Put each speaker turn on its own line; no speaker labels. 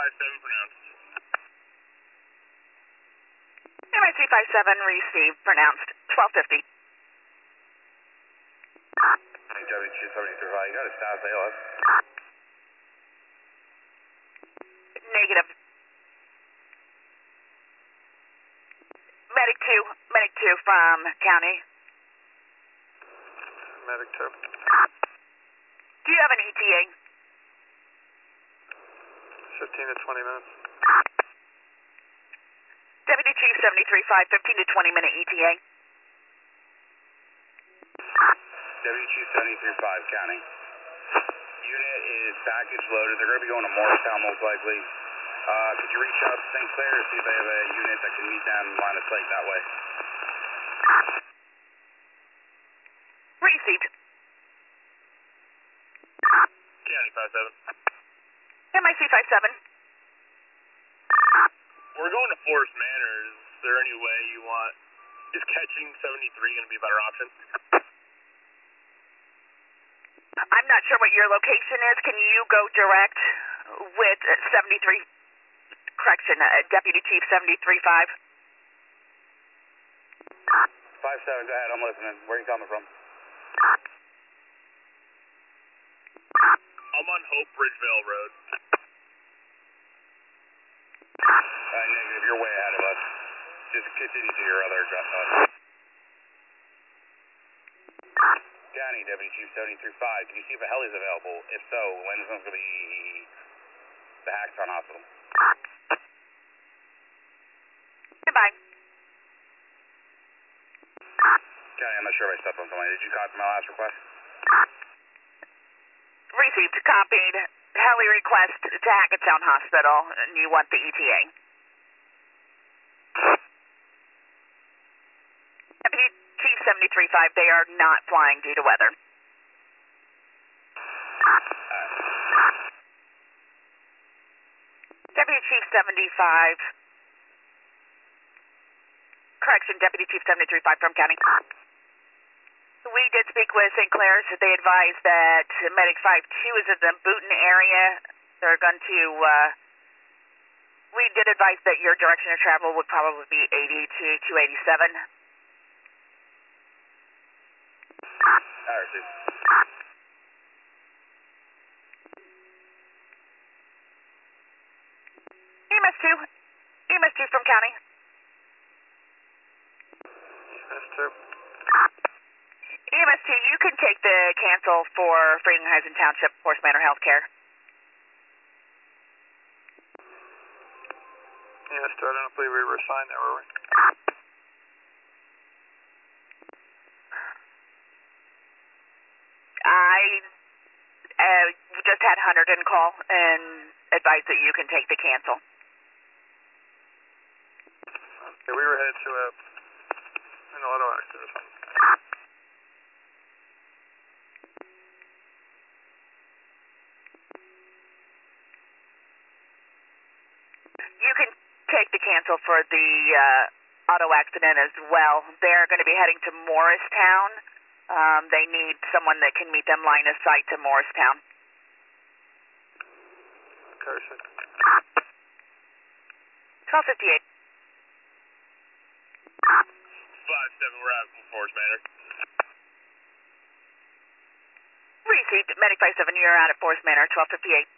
57 pronounced.
MIC 57 received, pronounced 1250.
W273, you got a status ALS?
Negative. Medic 2 from county.
Medic 2.
Do you have an ETA?
15 to 20 minutes.
Deputy Chief 735, 15 to 20 minute ETA.
Deputy Chief 735, county. Unit is package loaded. They're going to be going to Morristown most likely. Could you reach out to St. Clair to see if they have a unit that can meet them line of sight that way?
Received.
County 57.
MIC 57.
We're going to Forest Manor. Is there any way you want... Is catching 73 going to be a better option?
I'm not sure what your location is. Can you go direct with 73? Correction, Deputy Chief 735.
57, go ahead, I'm listening. Where are you coming from?
I'm on Hope Bridgevale Road.
Negative, you're way ahead of us. Just continue to your other address. County, Deputy Chief 735, can you see if a heli is available? If so, when is it going to be the Hacktown Hospital?
Goodbye.
County, I'm not sure if I stepped on somebody. Did you copy my last request?
Received, copied. Heli request to Hackettstown Hospital, and you want the ETA. Deputy Chief 735, they are not flying due to weather. Deputy Chief 75. Correction, Deputy Chief 735 from county. We did speak with St. Clair's. They advised that Medic 52 is in the Booton area. They're going to, we did advise that your direction of travel would probably be 80 to 287.
Alright, dude.
EMS 2 from county.
EMS 2.
EMS 2, you can take the cancel for Frankenheisen Township Forest Manor Healthcare.
EMS 2, I don't believe we were assigned there, were we?
I just had Hunterdon call and advise that you can take the cancel.
Okay, we were headed to an auto accident or something.
You can take the cancel for the auto accident as well. They're going to be heading to Morristown. They need someone that can meet them line of sight to Morristown.
Carson.
1258.
57, we're out from Forest Manor.
Received, Medic 57, you're out at Forest Manor, 1258.